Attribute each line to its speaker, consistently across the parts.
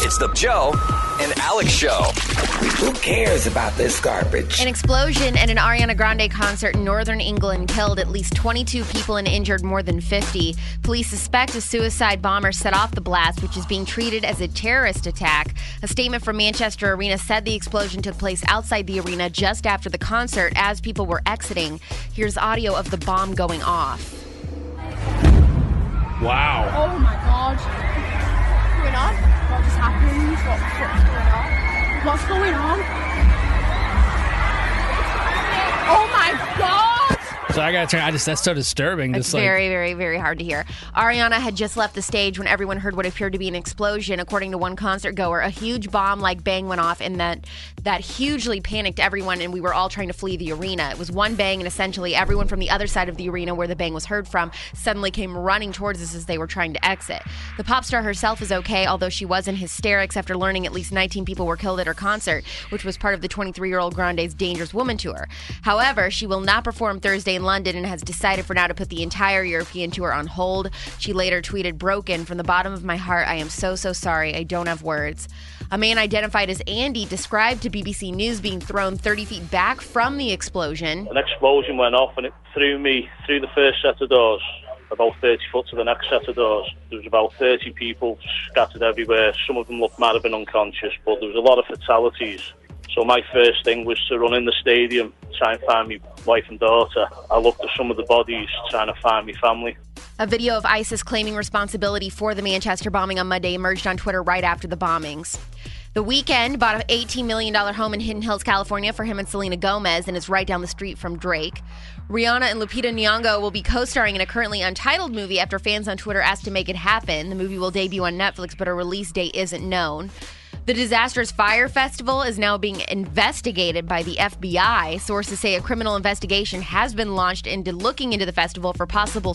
Speaker 1: It's the Joe and Alex Show.
Speaker 2: Who cares about this garbage?
Speaker 3: An explosion at an Ariana Grande concert in northern England killed at least 22 people and injured more than 50. Police suspect a suicide bomber set off the blast, which is being treated as a terrorist attack. A statement from Manchester Arena said the explosion took place outside the arena just after the concert as people were exiting. Here's audio of the bomb going off.
Speaker 4: Wow.
Speaker 5: Oh my God. What's going on? What just happened? What's going on? Oh my God!
Speaker 4: So I gotta turn. That's so disturbing.
Speaker 3: It's very, very, very hard to hear. Ariana had just left the stage when everyone heard what appeared to be an explosion. According to one concert goer, a huge bomb-like bang went off, and that hugely panicked everyone, and we were all trying to flee the arena. It was one bang, and essentially everyone from the other side of the arena where the bang was heard from suddenly came running towards us as they were trying to exit. The pop star herself is okay, although she was in hysterics after learning at least 19 people were killed at her concert, which was part of the 23-year-old Grande's Dangerous Woman tour. However, she will not perform Thursday in London and has decided for now to put the entire European tour on hold. She later tweeted, "Broken from the bottom of my heart. I am so, so sorry. I don't have words." A man identified as Andy described to BBC News being thrown 30 feet back from the explosion.
Speaker 6: An explosion went off and it threw me through the first set of doors, about 30 foot to the next set of doors. There was about 30 people scattered everywhere. Some of them might have been unconscious, but there was a lot of fatalities. So my first thing was to run in the stadium, try and find my wife and daughter. I looked at some of the bodies, trying to find my family.
Speaker 3: A video of ISIS claiming responsibility for the Manchester bombing on Monday emerged on Twitter right after the bombings. The Weeknd bought an $18 million home in Hidden Hills, California for him and Selena Gomez, and is right down the street from Drake. Rihanna and Lupita Nyong'o will be co-starring in a currently untitled movie after fans on Twitter asked to make it happen. The movie will debut on Netflix, but a release date isn't known. The disastrous Fyre Festival is now being investigated by the FBI. Sources say a criminal investigation has been launched into looking into the festival for possible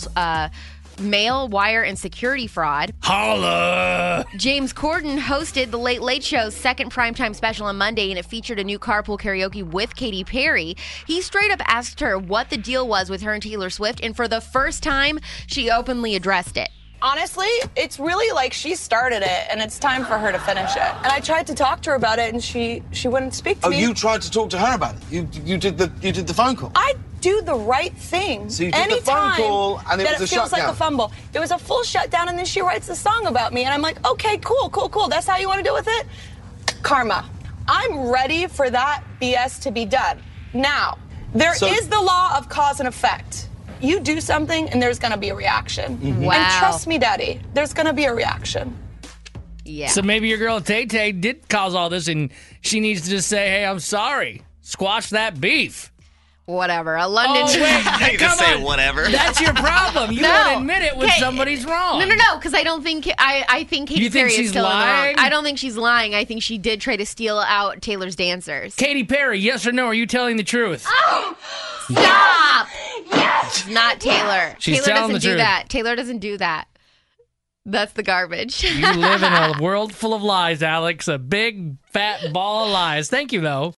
Speaker 3: mail, wire, and security fraud.
Speaker 4: Holla!
Speaker 3: James Corden hosted The Late Late Show's second primetime special on Monday, and it featured a new carpool karaoke with Katy Perry. He straight up asked her what the deal was with her and Taylor Swift, and for the first time, she openly addressed it.
Speaker 7: Honestly, it's really like she started it, and it's time for her to finish it. And I tried to talk to her about it, and she wouldn't speak to me.
Speaker 8: Oh, you tried to talk to her about it? You did the phone call?
Speaker 7: I do the right thing.
Speaker 8: So you did the phone call, and it was a shutdown.
Speaker 7: Feels like a fumble. It was a full shutdown, and then she writes a song about me, and I'm like, okay, cool. That's how you want to deal with it? Karma. I'm ready for that BS to be done. Now, there is the law of cause and effect. You do something, and there's going to be a reaction.
Speaker 3: Mm-hmm. Wow.
Speaker 7: And trust me, Daddy, there's going to be a reaction.
Speaker 3: Yeah.
Speaker 4: So maybe your girl Tay-Tay did cause all this, and she needs to just say, hey, I'm sorry. Squash that beef.
Speaker 3: Whatever. A London...
Speaker 4: Oh, wait.
Speaker 1: You just say whatever.
Speaker 4: That's your problem. You won't admit it when somebody's wrong.
Speaker 3: No, because I don't think... I think Katy Perry is still
Speaker 4: lying?
Speaker 3: in the wrong. I don't think she's lying. I think she did try to steal out Taylor's dancers.
Speaker 4: Katy Perry, yes or no? Are you telling the truth?
Speaker 3: Oh, stop! Yes! Not Taylor.
Speaker 4: She's
Speaker 3: Taylor
Speaker 4: telling
Speaker 3: doesn't
Speaker 4: the
Speaker 3: do
Speaker 4: truth.
Speaker 3: that. Taylor doesn't do that. That's the garbage.
Speaker 4: You live in a world full of lies, Alex. A big, fat ball of lies. Thank you, though.